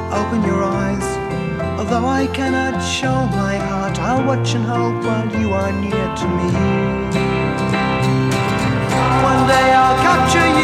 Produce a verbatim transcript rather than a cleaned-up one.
open your eyes. Although I cannot show my heart, I'll watch and hope while you are near to me. One day I'll capture you.